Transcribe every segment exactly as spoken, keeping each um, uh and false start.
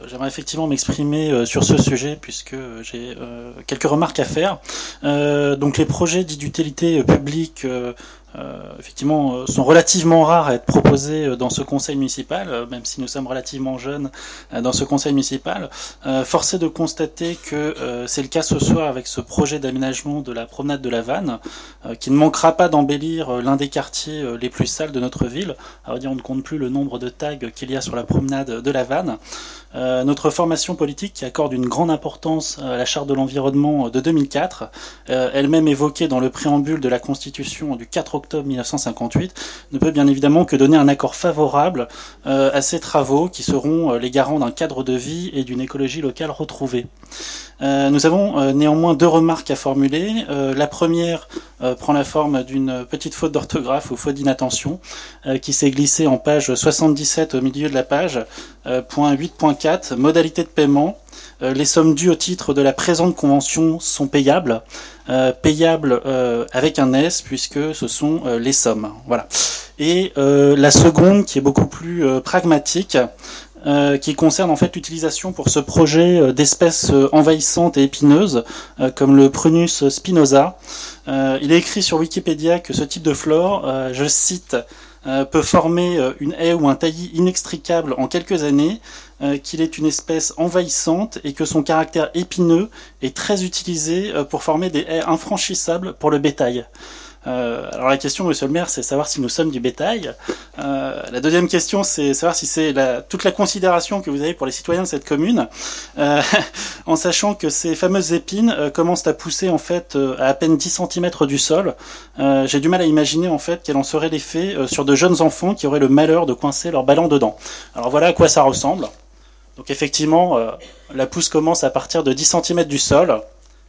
J'aimerais effectivement m'exprimer sur ce sujet puisque j'ai euh, quelques remarques à faire. Euh, donc les projets dits d'utilité publique euh, euh, effectivement sont relativement rares à être proposés dans ce conseil municipal, même si nous sommes relativement jeunes dans ce conseil municipal. Euh, force est de constater que euh, c'est le cas ce soir avec ce projet d'aménagement de la promenade de la Vanne, euh, qui ne manquera pas d'embellir l'un des quartiers les plus sales de notre ville. À vrai dire, on ne compte plus le nombre de tags qu'il y a sur la promenade de la Vanne. Euh, notre formation politique, qui accorde une grande importance à la charte de l'environnement de deux mille quatre, euh, elle-même évoquée dans le préambule de la Constitution du quatre octobre mille neuf cent cinquante-huit, ne peut bien évidemment que donner un accord favorable euh, à ces travaux qui seront euh, les garants d'un cadre de vie et d'une écologie locale retrouvée. Euh, nous avons euh, néanmoins deux remarques à formuler. Euh, la première euh, prend la forme d'une petite faute d'orthographe ou faute d'inattention euh, qui s'est glissée en page soixante-dix-sept au milieu de la page, euh, point huit point quatre, modalité de paiement. Euh, les sommes dues au titre de la présente convention sont payables, euh, payables euh, avec un S puisque ce sont euh, les sommes. Voilà. Et euh, la seconde, qui est beaucoup plus euh, pragmatique, Euh, qui concerne en fait l'utilisation pour ce projet euh, d'espèces euh, envahissantes et épineuses, euh, comme le Prunus spinosa. Euh, il est écrit sur Wikipédia que ce type de flore, euh, je cite, euh, peut former euh, une haie ou un taillis inextricable en quelques années, euh, qu'il est une espèce envahissante et que son caractère épineux est très utilisé euh, pour former des haies infranchissables pour le bétail. Euh, alors la question, monsieur le maire, c'est savoir si nous sommes du bétail. Euh, la deuxième question, c'est savoir si c'est la, toute la considération que vous avez pour les citoyens de cette commune, euh, en sachant que ces fameuses épines euh, commencent à pousser en fait euh, à à peine dix centimètres du sol. Euh, j'ai du mal à imaginer en fait quel en serait l'effet euh, sur de jeunes enfants qui auraient le malheur de coincer leur ballon dedans. Alors voilà à quoi ça ressemble. Donc effectivement, euh, la pousse commence à partir de dix centimètres du sol.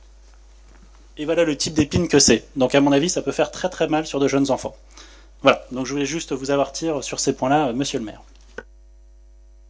Et voilà le type d'épine que c'est. Donc à mon avis, ça peut faire très très mal sur de jeunes enfants. Voilà, donc je voulais juste vous avertir sur ces points-là, monsieur le maire.